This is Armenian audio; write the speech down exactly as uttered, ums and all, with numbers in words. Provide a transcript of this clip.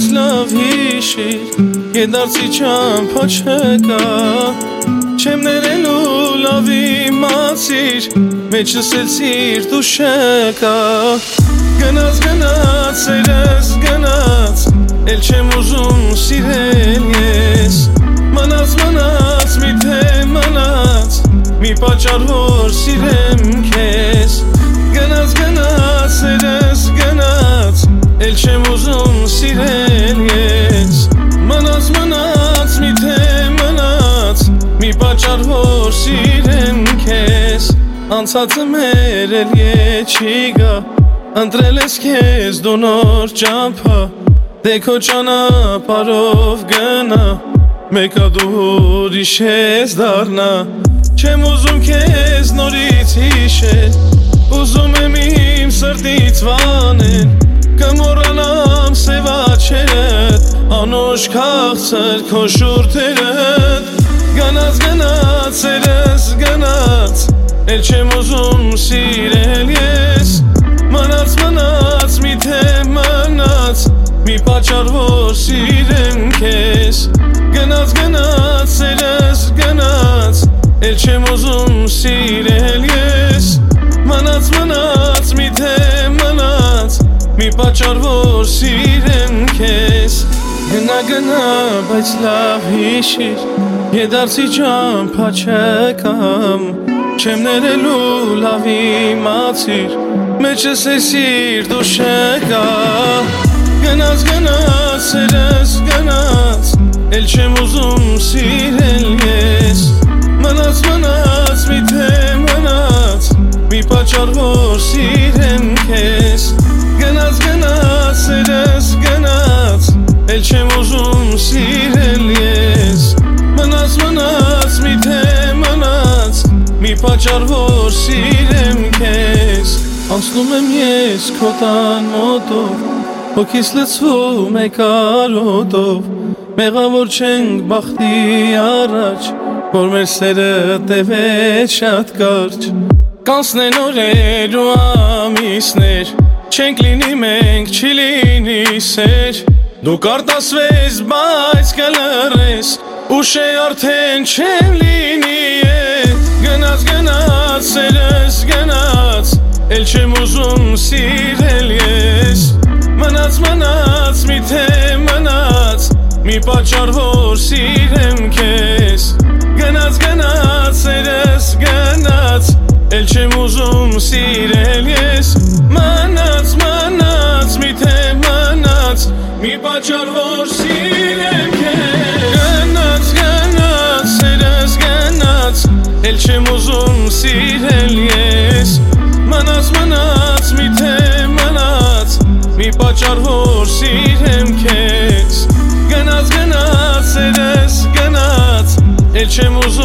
բայց լավ հիշիր, Գետարցի չամփա չկա, Չեմ ներելու լավ իմացիր, Մեջս էլ սիրտ ու շեկա, Գնաց գնաց սերս գնաց, Էլ չեմ ուզում սիրել ես, Մնաց մնաց մի թե մնաց, Մի պատճառ որ սիրեմ քեզ, Գնաց գնաց սերս գնաց, Էլ չեմ ուզում սիրել ես, Մնաց մնաց մի թե մնաց, Մի պատճառ որ սիրեմ քեզ, Անցածը մեր էլ ետ չի գա, Ընտրել ես քեզ դու նոր ճամփա, Դե քո ճանապարհով գնա, Մեկա դու ուրիշ ես դառնա, Չեմ ուզում քեզ նորից հիշել, Ուզում եմ իմ սրտից վանել, Կմոռանամ սևաչերդ, Անուշ քաղցր քո շուրթերդ, Գնաց գնաց սերս գնաց, Էլ չեմ ուզում սիրել ես, Մնաց մնաց մի թե մնաց, Մի պատճառ որ սիրեմ քեզ, Գնաց գնաց սերս գնաց, Էլ չեմ ուզում սիրել ես, Մնաց մնաց մի թե մնաց, Մի պատճառ որ սիրեմ քեզ, Գնա գնա բայց լավ հիշիր, Գետարցի ճամփա չկամ, Չեմ ներելու լավ իմացիր, Մեջս է սիրտ ու շեկա, Գնաց գնաց սերս գնաց, Էլ չեմ ուզում սիրել ես, Մնաց մնաց մի թե մնաց, Մի պատճառ որ սիրեմ քեզ, Գնաց գնաց սերս գնաց, Էլ չեմ ուզում սիրել ես, Մնաց մնաց մի թե մնաց, Մի պատճառ որ սիրեմ քեզ, Անցնում եմ ես քո տան մոտով, Հոգիս լցվում է կարոտով, Մեղավոր չենք բախտի առաջ, Որ մեր սերը տևեց շատ կարճ, Կանցնեն օրեր ու ամիսներ, Չենք լինի մենք չի լինի սեր, Դու կարտասվես բայց կլռես, Ուշ է արդեն չեմ լինի ետ, Գնաց գնաց սերս գնաց, Էլ չեմ ուզում սիրել ես, Մնաց մնաց մի թե մնաց, Մի պատճառ որ սիրեմ քեզ, Գնաց գնաց սերս գնաց, Էլ չեմ ուզում սիրել ես, Մնաց մնաց մի թե մնաց, Մի պատճառ որ սիրեմ քեզ, Գնաց գնաց սերս գնաց, Էլ չեմ ուզում սիրել ես, Մնաց մնաց մի թե մնաց, Մի պատճառ որ սիրեմ քեզ, Գնաց գնաց սերս գնաց, Էլ չեմ ուզում